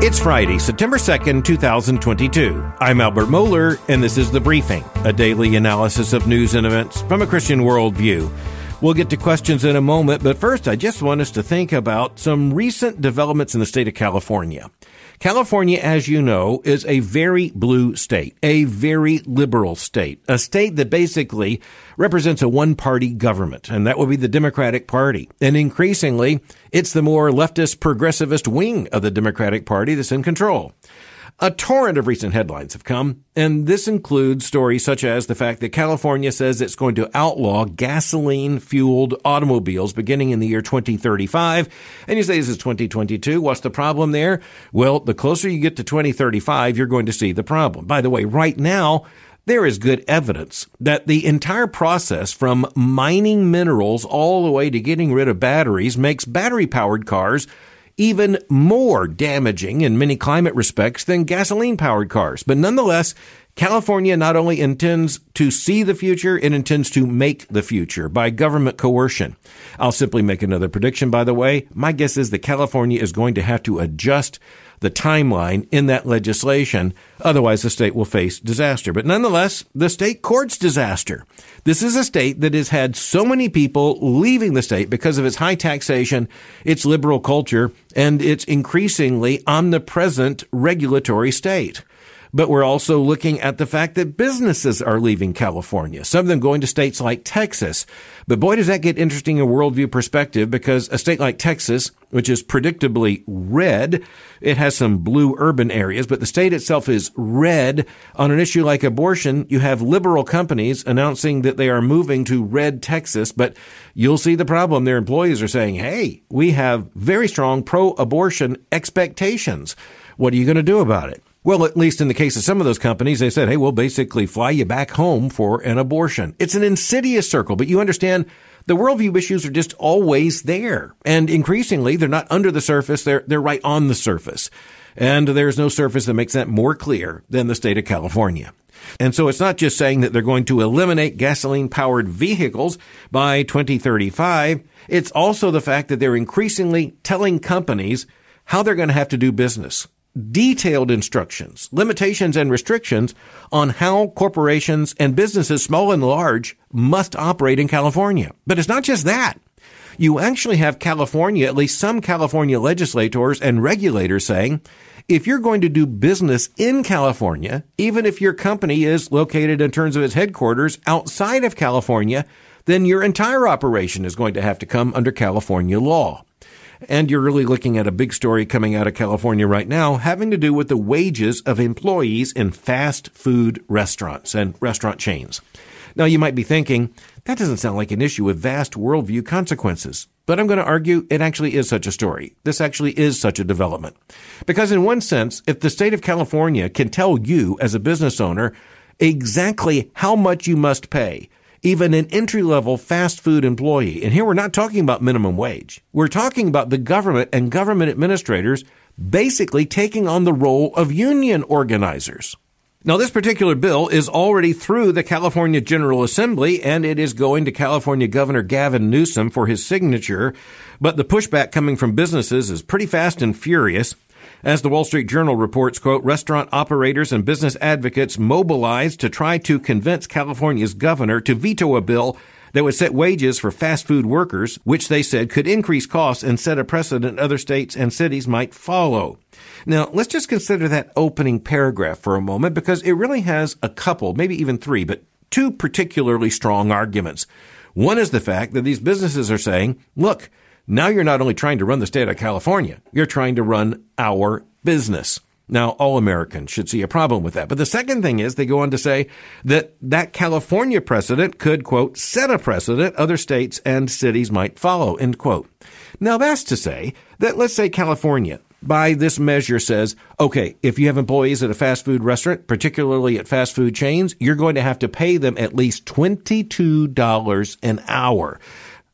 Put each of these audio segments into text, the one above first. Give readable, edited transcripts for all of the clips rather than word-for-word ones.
It's Friday, September 2nd, 2022. I'm Albert Mohler, and this is The Briefing, a daily analysis of news and events from a Christian worldview. We'll get to questions in a moment, but first I just want us to think about some recent developments in the state of California. California, as you know, is a very blue state, a very liberal state, a state that basically represents a one-party government, and that would be the Democratic Party. And increasingly, it's the more leftist progressivist wing of the Democratic Party that's in control. A torrent of recent headlines have come, and this includes stories such as the fact that California says it's going to outlaw gasoline-fueled automobiles beginning in the year 2035. And you say, this is 2022. What's the problem there? Well, the closer you get to 2035, you're going to see the problem. By the way, right now, there is good evidence that the entire process from mining minerals all the way to getting rid of batteries makes battery-powered cars even more damaging in many climate respects than gasoline-powered cars. But nonetheless, California not only intends to see the future, it intends to make the future by government coercion. I'll simply make another prediction, by the way. My guess is that California is going to have to adjust the timeline in that legislation. Otherwise, the state will face disaster. But nonetheless, the state courts disaster. This is a state that has had so many people leaving the state because of its high taxation, its liberal culture, and its increasingly omnipresent regulatory state. But we're also looking at the fact that businesses are leaving California, some of them going to states like Texas. But boy, does that get interesting in worldview perspective, because a state like Texas, which is predictably red, it has some blue urban areas, but the state itself is red. On an issue like abortion, you have liberal companies announcing that they are moving to red Texas, but you'll see the problem. Their employees are saying, hey, we have very strong pro-abortion expectations. What are you going to do about it? Well, at least in the case of some of those companies, they said, hey, we'll basically fly you back home for an abortion. It's an insidious circle, but you understand the worldview issues are just always there. And increasingly, they're not under the surface, they're right on the surface. And there's no surface that makes that more clear than the state of California. And so it's not just saying that they're going to eliminate gasoline-powered vehicles by 2035. It's also the fact that they're increasingly telling companies how they're going to have to do business. Detailed instructions, limitations, and restrictions on how corporations and businesses, small and large, must operate in California. But it's not just that. You actually have California, at least some California legislators and regulators saying, if you're going to do business in California, even if your company is located in terms of its headquarters outside of California, then your entire operation is going to have to come under California law. And you're really looking at a big story coming out of California right now having to do with the wages of employees in fast food restaurants and restaurant chains. Now, you might be thinking, that doesn't sound like an issue with vast worldview consequences. But I'm going to argue it actually is such a story. This actually is such a development. Because in one sense, if the state of California can tell you as a business owner exactly how much you must pay, even an entry-level fast food employee. And here we're not talking about minimum wage. We're talking about the government and government administrators basically taking on the role of union organizers. Now, this particular bill is already through the California General Assembly, and it is going to California Governor Gavin Newsom for his signature. But the pushback coming from businesses is pretty fast and furious. As the Wall Street Journal reports, quote, restaurant operators and business advocates mobilized to try to convince California's governor to veto a bill that would set wages for fast food workers, which they said could increase costs and set a precedent other states and cities might follow. Now, let's just consider that opening paragraph for a moment, because it really has a couple, maybe even three, but two particularly strong arguments. One is the fact that these businesses are saying, look, now you're not only trying to run the state of California, you're trying to run our business. Now, all Americans should see a problem with that. But the second thing is they go on to say that California precedent could, quote, set a precedent other states and cities might follow, end quote. Now, that's to say that, let's say California, by this measure, says, okay, if you have employees at a fast food restaurant, particularly at fast food chains, you're going to have to pay them at least $22 an hour.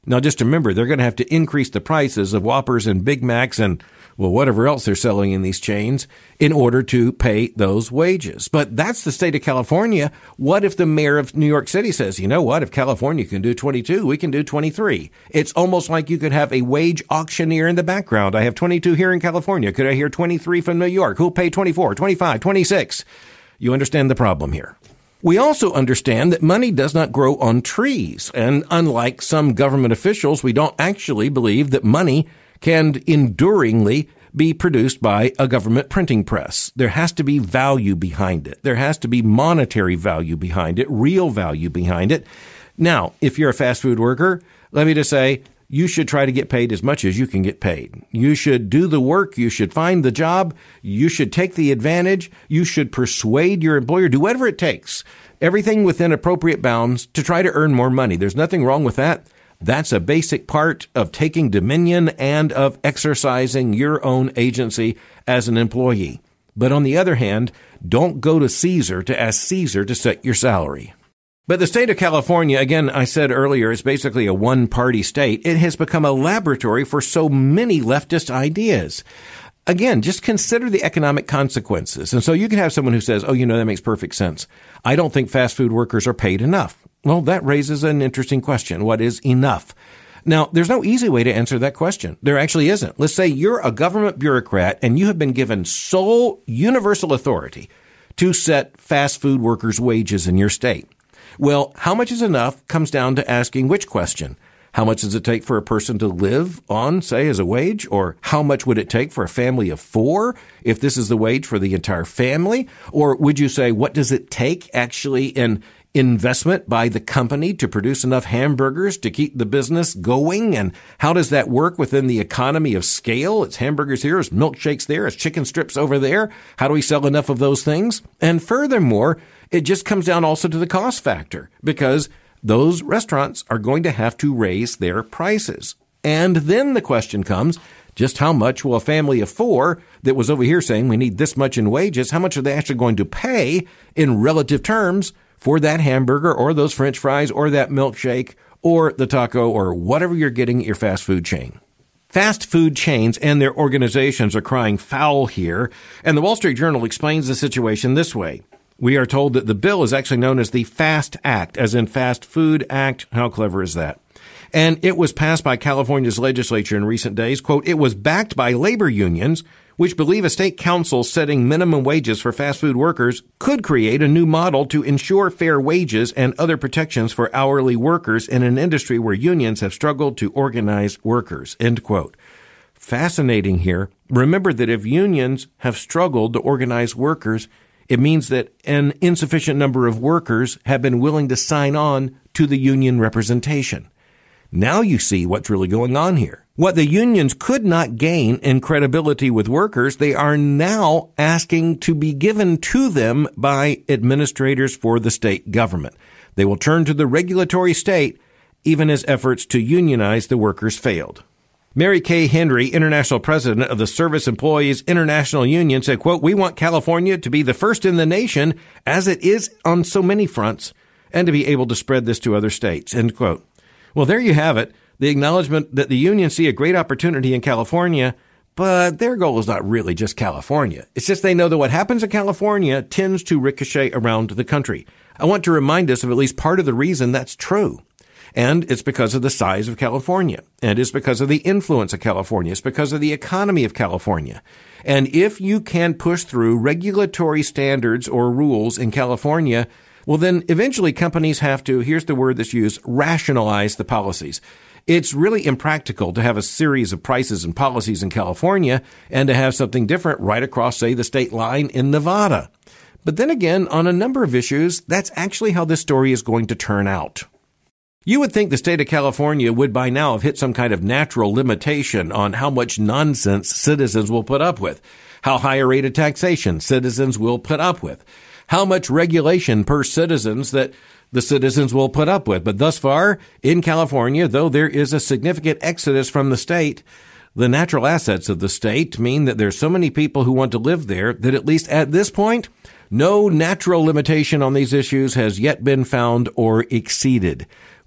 Now, just remember, they're going to have to increase the prices of Whoppers and Big Macs and, well, whatever else they're selling in these chains in order to pay those wages. But that's the state of California. What if the mayor of New York City says, you know what, if California can do 22, we can do 23. It's almost like you could have a wage auctioneer in the background. I have 22 here in California. Could I hear 23 from New York? Who'll pay 24, 25, 26? You understand the problem here. We also understand that money does not grow on trees. And unlike some government officials, we don't actually believe that money can enduringly be produced by a government printing press. There has to be value behind it. There has to be monetary value behind it, real value behind it. Now, if you're a fast food worker, let me just say, you should try to get paid as much as you can get paid. You should do the work. You should find the job. You should take the advantage. You should persuade your employer. Do whatever it takes. Everything within appropriate bounds to try to earn more money. There's nothing wrong with that. That's a basic part of taking dominion and of exercising your own agency as an employee. But on the other hand, don't go to Caesar to ask Caesar to set your salary. But the state of California, again, I said earlier, is basically a one-party state. It has become a laboratory for so many leftist ideas. Again, just consider the economic consequences. And so you can have someone who says, oh, that makes perfect sense. I don't think fast food workers are paid enough. Well, that raises an interesting question. What is enough? Now, there's no easy way to answer that question. There actually isn't. Let's say you're a government bureaucrat and you have been given sole universal authority to set fast food workers' wages in your state. Well, how much is enough comes down to asking which question. How much does it take for a person to live on, say, as a wage? Or how much would it take for a family of 4 if this is the wage for the entire family? Or would you say, what does it take actually in investment by the company to produce enough hamburgers to keep the business going? And how does that work within the economy of scale? It's hamburgers here, it's milkshakes there, it's chicken strips over there. How do we sell enough of those things? And furthermore, it just comes down also to the cost factor, because those restaurants are going to have to raise their prices. And then the question comes, just how much will a family of 4 that was over here saying we need this much in wages, how much are they actually going to pay in relative terms for that hamburger or those French fries or that milkshake or the taco or whatever you're getting at your fast food chain? Fast food chains and their organizations are crying foul here, and the Wall Street Journal explains the situation this way. We are told that the bill is actually known as the FAST Act, as in Fast Food Act. How clever is that? And it was passed by California's legislature in recent days. Quote, it was backed by labor unions, which believe a state council setting minimum wages for fast food workers could create a new model to ensure fair wages and other protections for hourly workers in an industry where unions have struggled to organize workers, end quote. Fascinating here. Remember that if unions have struggled to organize workers, it means that an insufficient number of workers have been willing to sign on to the union representation. Now you see what's really going on here. What the unions could not gain in credibility with workers, they are now asking to be given to them by administrators for the state government. They will turn to the regulatory state even as efforts to unionize the workers failed. Mary Kay Henry, international president of the Service Employees International Union, said, quote, we want California to be the first in the nation, as it is on so many fronts, and to be able to spread this to other states, end quote. Well, there you have it, the acknowledgement that the unions see a great opportunity in California, but their goal is not really just California. It's just they know that what happens in California tends to ricochet around the country. I want to remind us of at least part of the reason that's true. And it's because of the size of California. And it's because of the influence of California. It's because of the economy of California. And if you can push through regulatory standards or rules in California, well, then eventually companies have to, here's the word that's used, rationalize the policies. It's really impractical to have a series of prices and policies in California and to have something different right across, say, the state line in Nevada. But then again, on a number of issues, that's actually how this story is going to turn out. You would think the state of California would by now have hit some kind of natural limitation on how much nonsense citizens will put up with, how high a rate of taxation citizens will put up with, how much regulation per citizens that the citizens will put up with. But thus far, in California, though there is a significant exodus from the state, the natural assets of the state mean that there's so many people who want to live there that at least at this point, no natural limitation on these issues has yet been found or exceeded.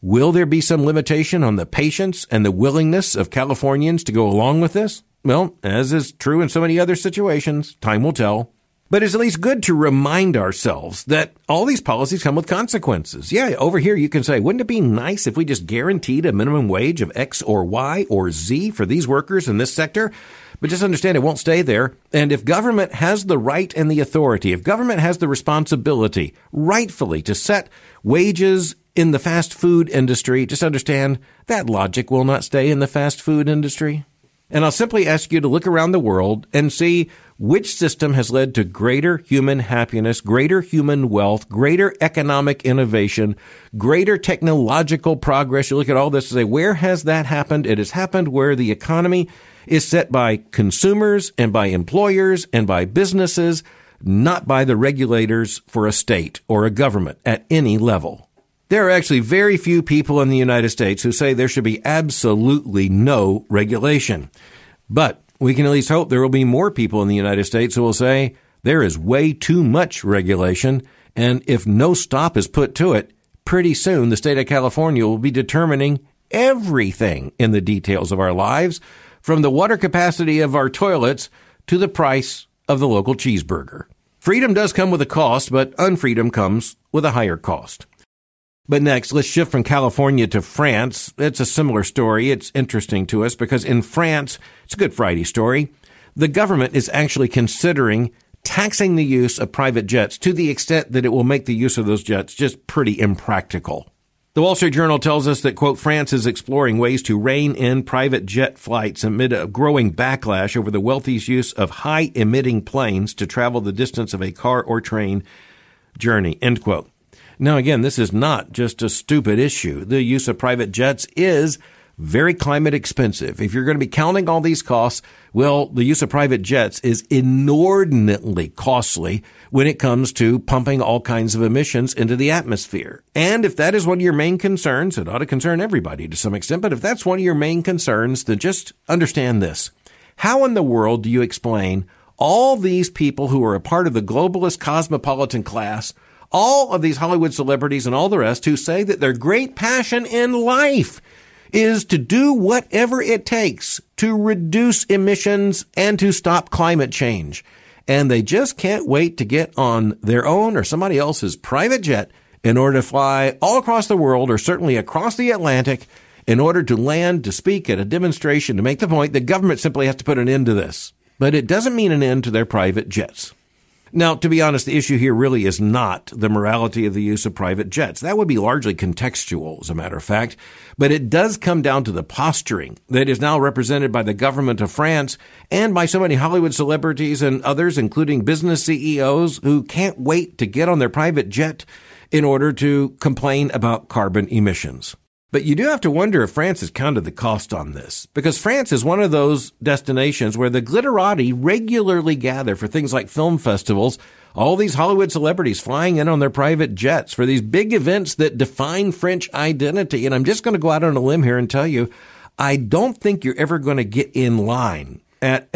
Will there be some limitation on the patience and the willingness of Californians to go along with this? Well, as is true in so many other situations, time will tell. But it's at least good to remind ourselves that all these policies come with consequences. Yeah, over here you can say, wouldn't it be nice if we just guaranteed a minimum wage of X or Y or Z for these workers in this sector? But just understand it won't stay there. And if government has the right and the authority, if government has the responsibility, rightfully, to set wages in the fast food industry, just understand that logic will not stay in the fast food industry. And I'll simply ask you to look around the world and see which system has led to greater human happiness, greater human wealth, greater economic innovation, greater technological progress. You look at all this and say, where has that happened? It has happened where the economy is set by consumers and by employers and by businesses, not by the regulators for a state or a government at any level. There are actually very few people in the United States who say there should be absolutely no regulation. But we can at least hope there will be more people in the United States who will say there is way too much regulation, and if no stop is put to it, pretty soon the state of California will be determining everything in the details of our lives, from the water capacity of our toilets to the price of the local cheeseburger. Freedom does come with a cost, but unfreedom comes with a higher cost. But next, let's shift from California to France. It's a similar story. It's interesting to us because in France, it's a Good Friday story. The government is actually considering taxing the use of private jets to the extent that it will make the use of those jets just pretty impractical. The Wall Street Journal tells us that, quote, France is exploring ways to rein in private jet flights amid a growing backlash over the wealthy's use of high-emitting planes to travel the distance of a car or train journey, end quote. Now, again, this is not just a stupid issue. The use of private jets is very climate expensive. If you're going to be counting all these costs, well, the use of private jets is inordinately costly when it comes to pumping all kinds of emissions into the atmosphere. And if that is one of your main concerns, it ought to concern everybody to some extent, but if that's one of your main concerns, then just understand this. How in the world do you explain all these people who are a part of the globalist cosmopolitan class, all of these Hollywood celebrities and all the rest who say that their great passion in life is to do whatever it takes to reduce emissions and to stop climate change. And they just can't wait to get on their own or somebody else's private jet in order to fly all across the world or certainly across the Atlantic in order to land, to speak at a demonstration, to make the point that government simply has to put an end to this. But it doesn't mean an end to their private jets. Now, to be honest, the issue here really is not the morality of the use of private jets. That would be largely contextual, as a matter of fact. But it does come down to the posturing that is now represented by the government of France and by so many Hollywood celebrities and others, including business CEOs, who can't wait to get on their private jet in order to complain about carbon emissions. But you do have to wonder if France has counted the cost on this, because France is one of those destinations where the glitterati regularly gather for things like film festivals, all these Hollywood celebrities flying in on their private jets for these big events that define French identity. And I'm just going to go out on a limb here and tell you, I don't think you're ever going to get in line at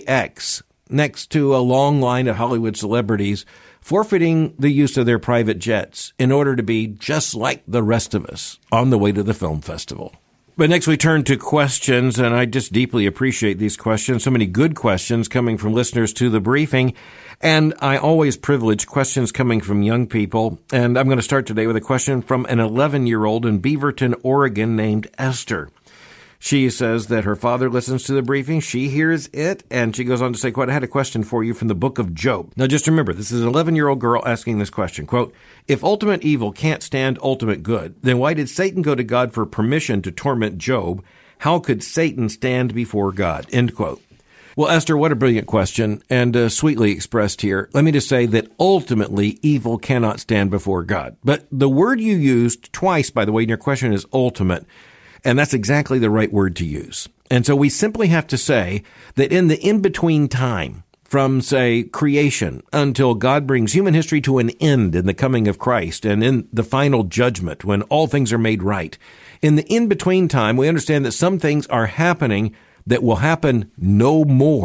LAX next to a long line of Hollywood celebrities forfeiting the use of their private jets in order to be just like the rest of us on the way to the film festival. But next we turn to questions, and I just deeply appreciate these questions. So many good questions coming from listeners to the briefing, and I always privilege questions coming from young people. And I'm going to start today with a question from an 11-year-old in Beaverton, Oregon named Esther. She says that her father listens to the briefing. She hears it, and she goes on to say, quote, I had a question for you from the book of Job. Now, just remember, this is an 11-year-old girl asking this question. Quote, if ultimate evil can't stand ultimate good, then why did Satan go to God for permission to torment Job? How could Satan stand before God? End quote. Well, Esther, what a brilliant question, and sweetly expressed here. Let me just say that ultimately evil cannot stand before God. But the word you used twice, by the way, in your question is ultimate. And that's exactly the right word to use. And so we simply have to say that in the in-between time, from, say, creation until God brings human history to an end in the coming of Christ and in the final judgment when all things are made right, in the in-between time, we understand that some things are happening that will happen no more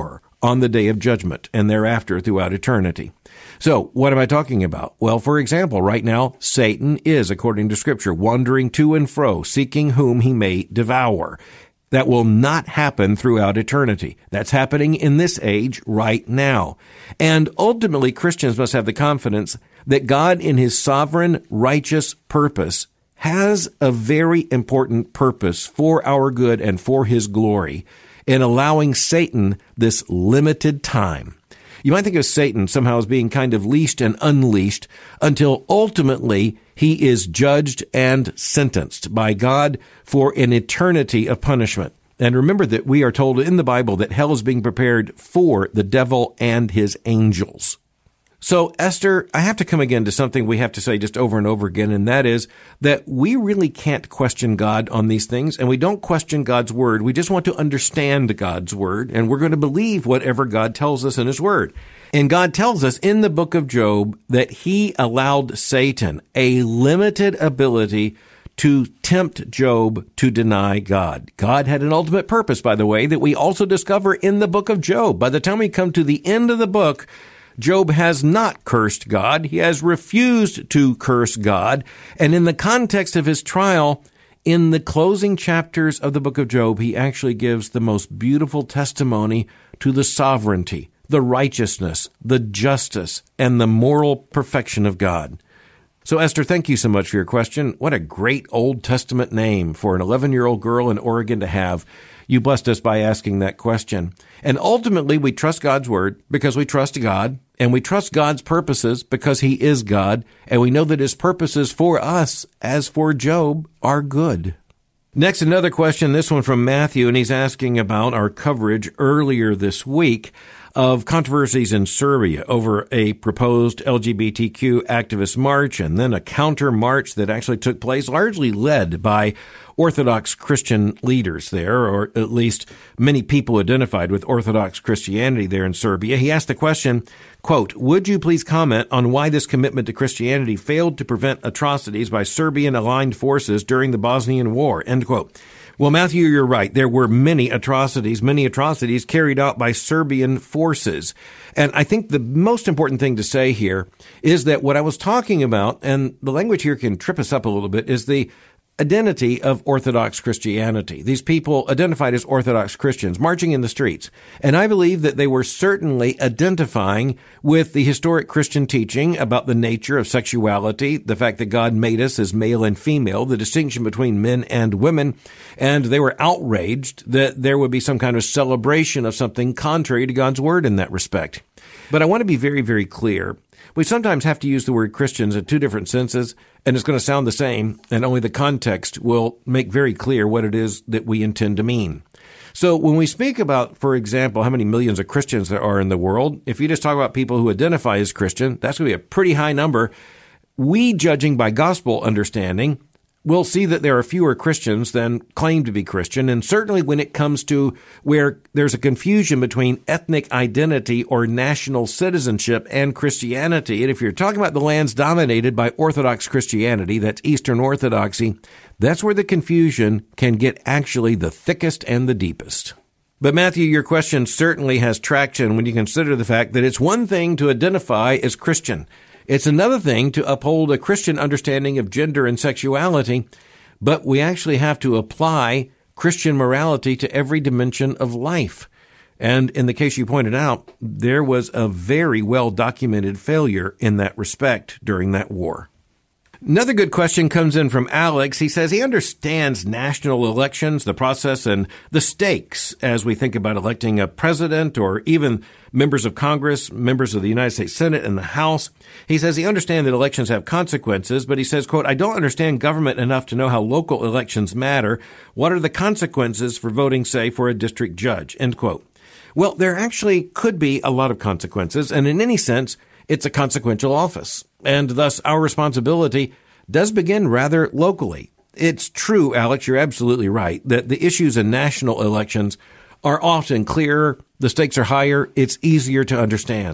on the day of judgment and thereafter throughout eternity. So, what am I talking about? Well, for example, right now, Satan is, according to Scripture, wandering to and fro, seeking whom he may devour. That will not happen throughout eternity. That's happening in this age right now. And ultimately, Christians must have the confidence that God, in his sovereign, righteous purpose, has a very important purpose for our good and for his glory in allowing Satan this limited time. You might think of Satan somehow as being kind of leashed and unleashed until ultimately he is judged and sentenced by God for an eternity of punishment. And remember that we are told in the Bible that hell is being prepared for the devil and his angels. So, Esther, I have to come again to something we have to say just over and over again, and that is that we really can't question God on these things, and we don't question God's word. We just want to understand God's word, and we're going to believe whatever God tells us in his word. And God tells us in the book of Job that he allowed Satan a limited ability to tempt Job to deny God. God had an ultimate purpose, by the way, that we also discover in the book of Job. By the time we come to the end of the book, Job has not cursed God. He has refused to curse God. And in the context of his trial, in the closing chapters of the book of Job, he actually gives the most beautiful testimony to the sovereignty, the righteousness, the justice, and the moral perfection of God. So, Esther, thank you so much for your question. What a great Old Testament name for an 11-year-old girl in Oregon to have. You blessed us by asking that question. And ultimately, we trust God's word because we trust God, and we trust God's purposes because he is God, and we know that his purposes for us, as for Job, are good. Next, another question, this one from Matthew, and he's asking about our coverage earlier this week of controversies in Serbia over a proposed LGBTQ activist march and then a counter march that actually took place, largely led by Orthodox Christian leaders there, or at least many people identified with Orthodox Christianity there in Serbia. He asked the question, quote, "Would you please comment on why this commitment to Christianity failed to prevent atrocities by Serbian-aligned forces during the Bosnian War?" End quote. Well, Matthew, you're right. There were many atrocities carried out by Serbian forces. And I think the most important thing to say here is that what I was talking about, and the language here can trip us up a little bit, is the identity of Orthodox Christianity. These people identified as Orthodox Christians marching in the streets. And I believe that they were certainly identifying with the historic Christian teaching about the nature of sexuality, the fact that God made us as male and female, the distinction between men and women. And they were outraged that there would be some kind of celebration of something contrary to God's word in that respect. But I want to be very, very clear. We sometimes have to use the word Christians in two different senses, and it's going to sound the same, and only the context will make very clear what it is that we intend to mean. So when we speak about, for example, how many millions of Christians there are in the world, if you just talk about people who identify as Christian, that's going to be a pretty high number. We, judging by gospel understanding, we'll see that there are fewer Christians than claim to be Christian. And certainly when it comes to where there's a confusion between ethnic identity or national citizenship and Christianity, and if you're talking about the lands dominated by Orthodox Christianity, that's Eastern Orthodoxy, that's where the confusion can get actually the thickest and the deepest. But Matthew, your question certainly has traction when you consider the fact that it's one thing to identify as Christian. It's another thing to uphold a Christian understanding of gender and sexuality, but we actually have to apply Christian morality to every dimension of life. And in the case you pointed out, there was a very well-documented failure in that respect during that war. Another good question comes in from Alex. He says he understands national elections, the process, and the stakes as we think about electing a president or even members of Congress, members of the United States Senate and the House. He says he understands that elections have consequences, but he says, quote, "I don't understand government enough to know how local elections matter. What are the consequences for voting, say, for a district judge?" End quote. Well, there actually could be a lot of consequences, and in any sense, it's a consequential office, and thus our responsibility does begin rather locally. It's true, Alex, you're absolutely right, that the issues in national elections are often clearer, the stakes are higher, it's easier to understand.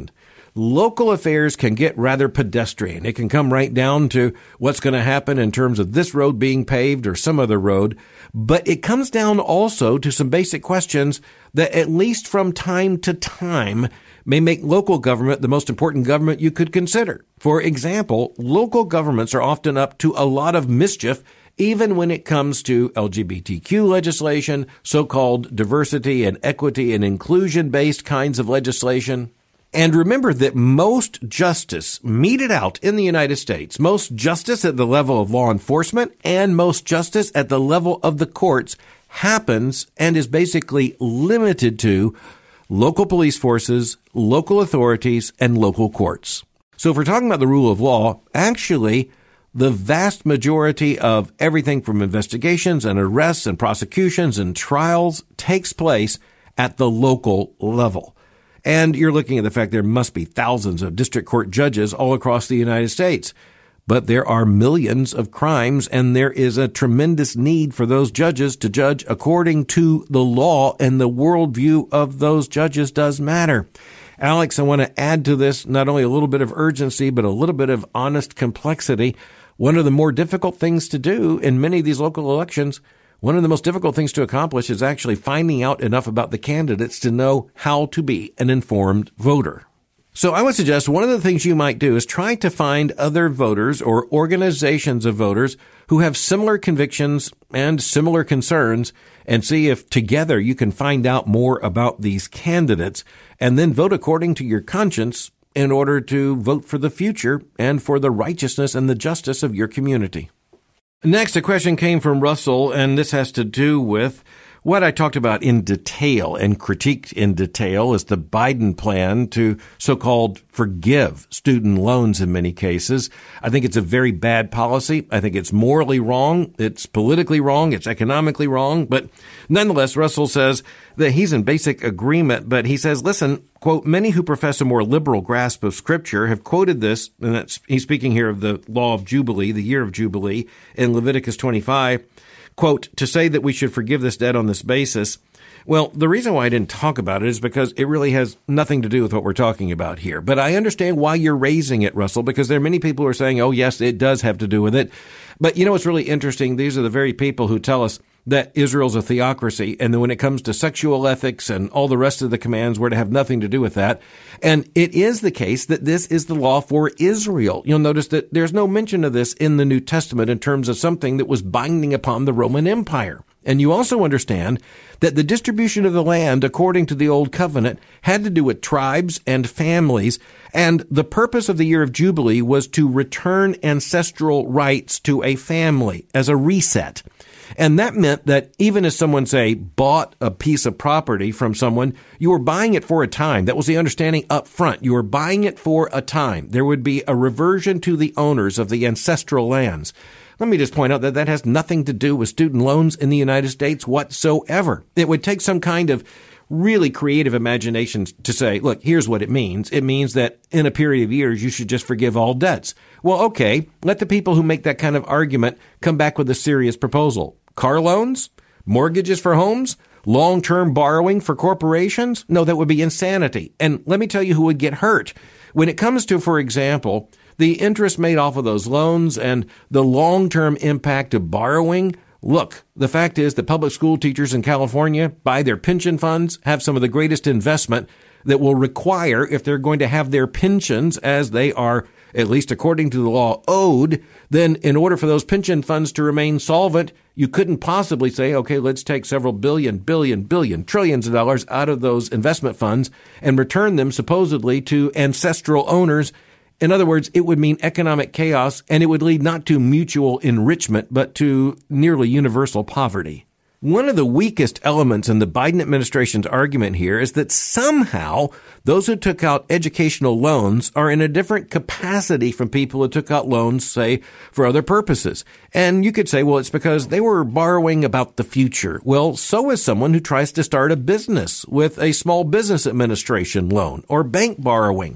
local affairs can get rather pedestrian. It can come right down to what's going to happen in terms of this road being paved or some other road. But it comes down also to some basic questions that, at least from time to time, may make local government the most important government you could consider. For example, local governments are often up to a lot of mischief, even when it comes to LGBTQ legislation, so-called diversity and equity and inclusion-based kinds of legislation. And remember that most justice meted out in the United States, most justice at the level of law enforcement and most justice at the level of the courts, happens and is basically limited to local police forces, local authorities, and local courts. So if we're talking about the rule of law, actually, the vast majority of everything from investigations and arrests and prosecutions and trials takes place at the local level. And you're looking at the fact there must be thousands of district court judges all across the United States. But there are millions of crimes, and there is a tremendous need for those judges to judge according to the law, and the worldview of those judges does matter. Alex, I want to add to this not only a little bit of urgency, but a little bit of honest complexity. One of the more difficult things to do in many of these local elections, one of the most difficult things to accomplish is actually finding out enough about the candidates to know how to be an informed voter. So I would suggest one of the things you might do is try to find other voters or organizations of voters who have similar convictions and similar concerns, and see if together you can find out more about these candidates, and then vote according to your conscience in order to vote for the future and for the righteousness and the justice of your community. Next, a question came from Russell, and this has to do with what I talked about in detail and critiqued in detail is the Biden plan to so-called forgive student loans in many cases. I think it's a very bad policy. I think it's morally wrong. It's politically wrong. It's economically wrong. But nonetheless, Russell says that he's in basic agreement. But he says, listen, quote, many who profess a more liberal grasp of Scripture have quoted this, and he's speaking here of the law of Jubilee, the year of Jubilee, in Leviticus 25, quote, to say that we should forgive this debt on this basis. Well, the reason why I didn't talk about it is because it really has nothing to do with what we're talking about here. But I understand why you're raising it, Russell, because there are many people who are saying, oh, yes, it does have to do with it. But you know what's really interesting? These are the very people who tell us that Israel's a theocracy, and then when it comes to sexual ethics and all the rest of the commands, we're to have nothing to do with that. And it is the case that this is the law for Israel. You'll notice that there's no mention of this in the New Testament in terms of something that was binding upon the Roman Empire. And you also understand that the distribution of the land according to the Old Covenant had to do with tribes and families, and the purpose of the year of Jubilee was to return ancestral rights to a family as a reset. And that meant that even as someone, say, bought a piece of property from someone, you were buying it for a time. That was the understanding up front. You were buying it for a time. There would be a reversion to the owners of the ancestral lands. Let me just point out that that has nothing to do with student loans in the United States whatsoever. It would take some kind of really creative imagination to say, look, here's what it means. It means that in a period of years, you should just forgive all debts. Well, okay, let the people who make that kind of argument come back with a serious proposal. Car loans? Mortgages for homes? Long-term borrowing for corporations? No, that would be insanity. And let me tell you who would get hurt. When it comes to, for example, the interest made off of those loans and the long-term impact of borrowing, look, the fact is that public school teachers in California, by their pension funds, have some of the greatest investment that will require, if they're going to have their pensions as they are, at least according to the law, owed, then in order for those pension funds to remain solvent, you couldn't possibly say, okay, let's take several billion, trillions of dollars out of those investment funds and return them supposedly to ancestral owners. In other words, it would mean economic chaos, and it would lead not to mutual enrichment, but to nearly universal poverty. One of the weakest elements in the Biden administration's argument here is that somehow those who took out educational loans are in a different capacity from people who took out loans, say, for other purposes. And you could say, well, it's because they were borrowing about the future. Well, so is someone who tries to start a business with a small business administration loan or bank borrowing.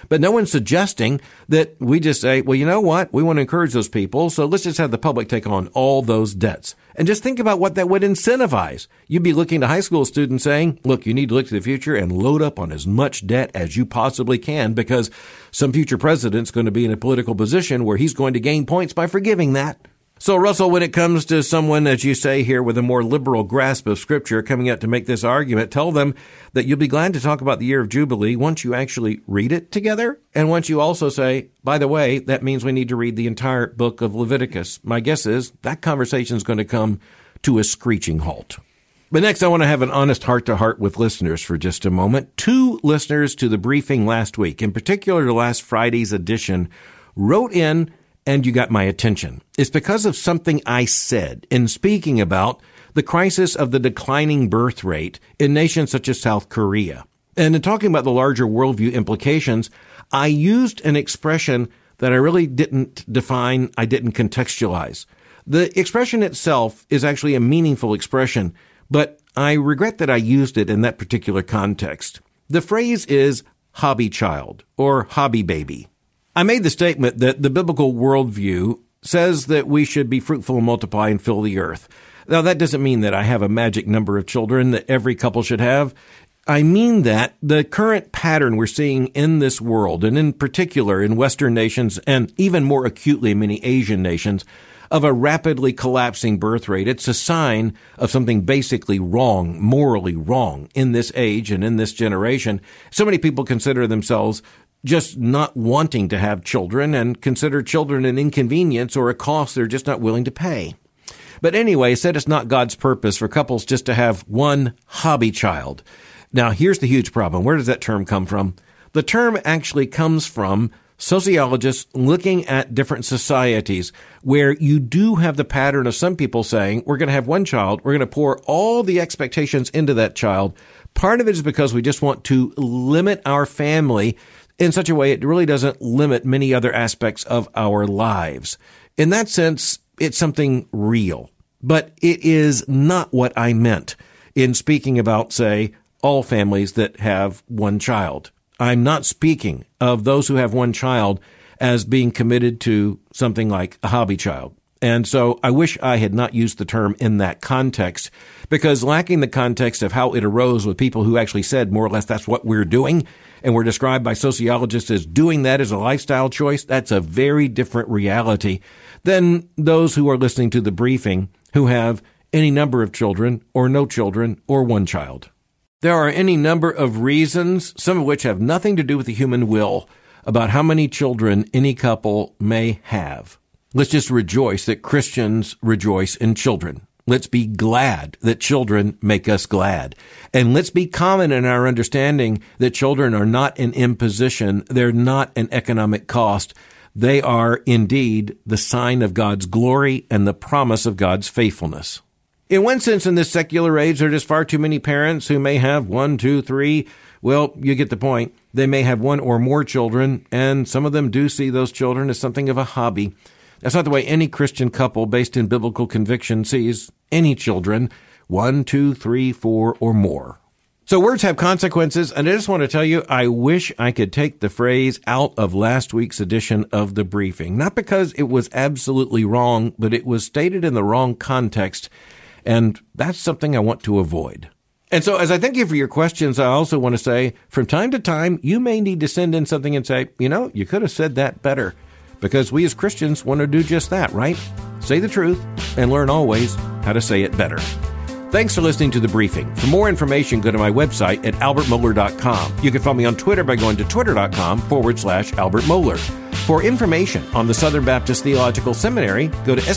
But no one's suggesting that we just say, well, you know what? We want to encourage those people, so let's just have the public take on all those debts. And just think about what that would incentivize. You'd be looking to high school students saying, look, you need to look to the future and load up on as much debt as you possibly can because some future president's going to be in a political position where he's going to gain points by forgiving that. So, Russell, when it comes to someone, as you say here, with a more liberal grasp of Scripture coming out to make this argument, tell them that you'll be glad to talk about the year of Jubilee once you actually read it together. And once you also say, by the way, that means we need to read the entire book of Leviticus. My guess is that conversation is going to come to a screeching halt. But next, I want to have an honest heart-to-heart with listeners for just a moment. 2 listeners to the briefing last week, in particular last Friday's edition, wrote in and you got my attention. It's because of something I said in speaking about the crisis of the declining birth rate in nations such as South Korea. And in talking about the larger worldview implications, I used an expression that I really didn't define, I didn't contextualize. The expression itself is actually a meaningful expression, but I regret that I used it in that particular context. The phrase is hobby child or hobby baby. I made the statement that the biblical worldview says that we should be fruitful and multiply and fill the earth. Now, that doesn't mean that I have a magic number of children that every couple should have. I mean that the current pattern we're seeing in this world, and in particular in Western nations and even more acutely in many Asian nations, of a rapidly collapsing birth rate, it's a sign of something basically wrong, morally wrong in this age and in this generation. So many people consider themselves just not wanting to have children and consider children an inconvenience or a cost they're just not willing to pay. But anyway, said it's not God's purpose for couples just to have one hobby child. Now, here's the huge problem. Where does that term come from? The term actually comes from sociologists looking at different societies where you do have the pattern of some people saying, we're going to have one child, we're going to pour all the expectations into that child. Part of it is because we just want to limit our family in such a way it really doesn't limit many other aspects of our lives. In that sense, it's something real. But it is not what I meant in speaking about, say, all families that have one child. I'm not speaking of those who have one child as being committed to something like a hobby child. And so I wish I had not used the term in that context, because lacking the context of how it arose with people who actually said more or less that's what we're doing, and we're described by sociologists as doing that as a lifestyle choice, that's a very different reality than those who are listening to the briefing who have any number of children or no children or one child. There are any number of reasons, some of which have nothing to do with the human will, about how many children any couple may have. Let's just rejoice that Christians rejoice in children. Let's be glad that children make us glad. And let's be common in our understanding that children are not an imposition. They're not an economic cost. They are indeed the sign of God's glory and the promise of God's faithfulness. In one sense, in this secular age, there are just far too many parents who may have 1, 2, 3. Well, you get the point. They may have one or more children, and some of them do see those children as something of a hobby. That's not the way any Christian couple based in biblical conviction sees any children, 1, 2, 3, 4, or more. So words have consequences, and I just want to tell you, I wish I could take the phrase out of last week's edition of the briefing. Not because it was absolutely wrong, but it was stated in the wrong context, and that's something I want to avoid. And so as I thank you for your questions, I also want to say, from time to time, you may need to send in something and say, you could have said that better. Because we as Christians want to do just that, right? Say the truth and learn always how to say it better. Thanks for listening to The Briefing. For more information, go to my website at albertmohler.com. You can follow me on Twitter by going to twitter.com/Albert Mohler. For information on the Southern Baptist Theological Seminary, go to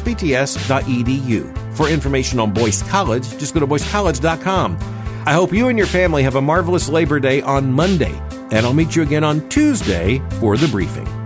sbts.edu. For information on Boyce College, just go to boycecollege.com. I hope you and your family have a marvelous Labor Day on Monday, and I'll meet you again on Tuesday for The Briefing.